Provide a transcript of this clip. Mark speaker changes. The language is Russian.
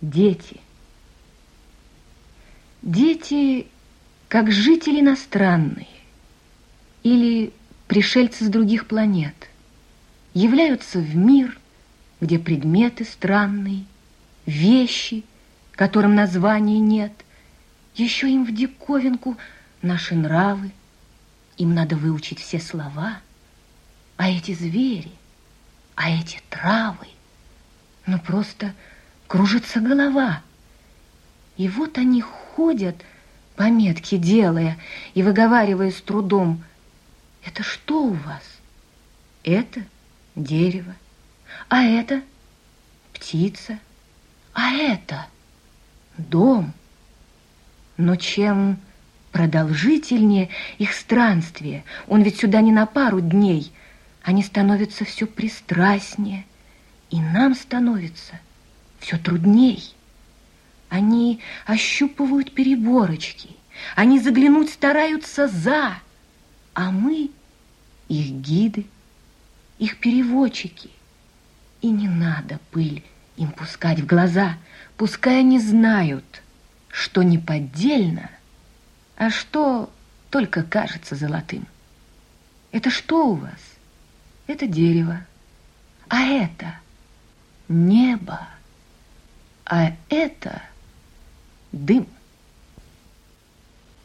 Speaker 1: Дети. Дети, как жители иностранные или пришельцы с других планет, являются в мир, где предметы странные, вещи, которым названия нет, еще им в диковинку наши нравы, им надо выучить все слова, а эти звери, а эти травы, ну просто кружится голова. И вот они ходят, пометки делая и выговаривая с трудом: это что у вас? Это дерево, а это птица, а это дом. Но чем продолжительнее их странствие, он ведь сюда не на пару дней, они становятся все пристрастнее, и нам становится все трудней. Они ощупывают переборочки, они заглянуть стараются за, а мы их гиды, их переводчики. И не надо пыль им пускать в глаза, пускай они знают, что не поддельно, а что только кажется золотым. Это что у вас? Это дерево, а это небо, а это дым.